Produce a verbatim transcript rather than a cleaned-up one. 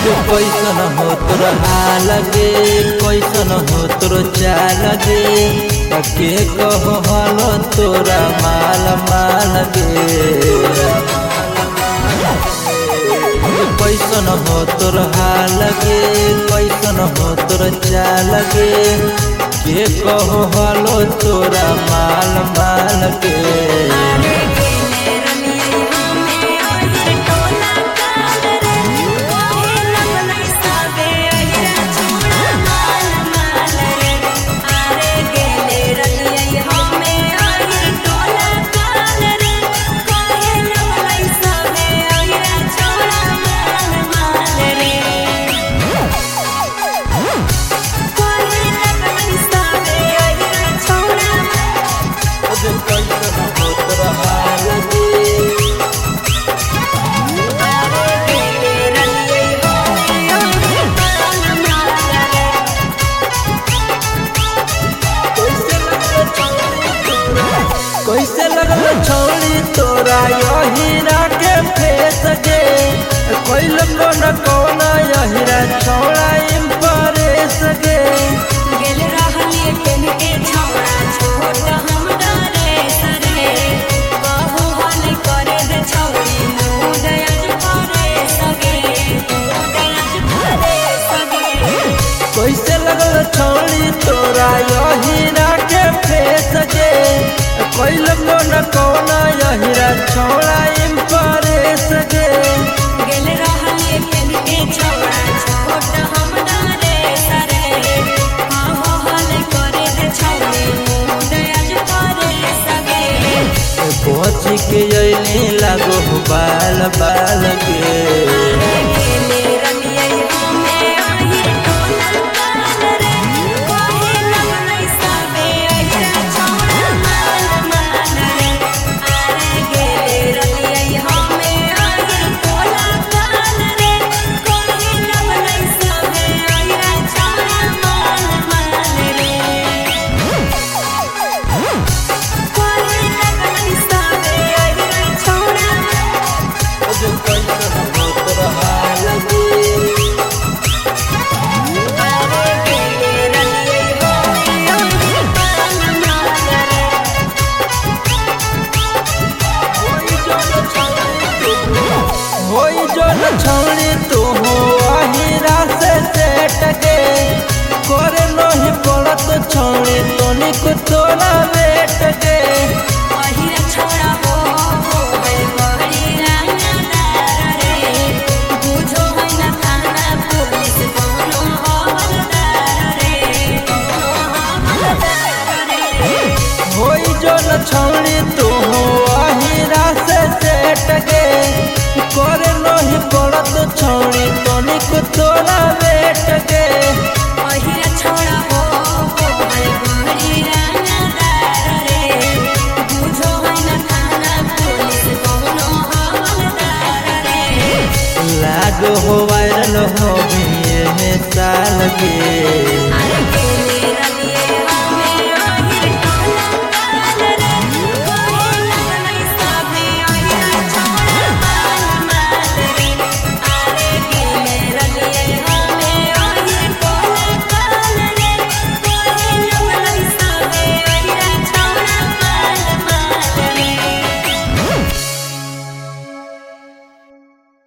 कैसन हो तोर हाल गे, कैसन हो तोर चाल गे, के कहो हलो तोरा माल माल गे। कैसन हो तोर हाल गे, कैसन हो तोर चाल गे, के कहो हलो तोरा माल माल गे। कैसे लगल छौड़ी तोरा यहीरा के फेस गे, कोई को न कौन यहीरा छौड़ा इम्प्रेस गे। गेल रहलिए पेन के छौड़ा छोट हम डरे सरे, कहू हल करे दे छौड़ी मूड आज करे सगे, मूड आज करे सगे। कैसे लगल छौड़ी तोरा यहीरा के फेस गे, कोई को न कौन यहीरा छौड़ा इम्प्रेस गे। गेल रहलिए पेन के छौड़ा छोट हम डरे सरे, कहू हल करे दे छौड़ी मूड आज करे सगे। पहुँच के अली लागो बाल बाल गे। होई जो न छौड़ी तू हो अहिरा से सेट गे, करे नहीं पड़त छौड़ी तोनी को तोरा बेट गे। अहिरा छौड़ा हो हो गए बड़ी रंगदार रे, बुझो है न थाना पुलिस कोनो हवलदार रे, कोनो हवलदार रे। होई जो न छौड़ी तू हो अहिरा से सेट गे, करे नहीं पड़त छौड़ी तोनी को तोरा बेट गे। अहिरा छौड़ा हो हो गए बड़ी रंगदार रे, बुझो है न थाना पुलिस कोनो हवलदार रे। लागो हो वायरल हो भी ये साल गे।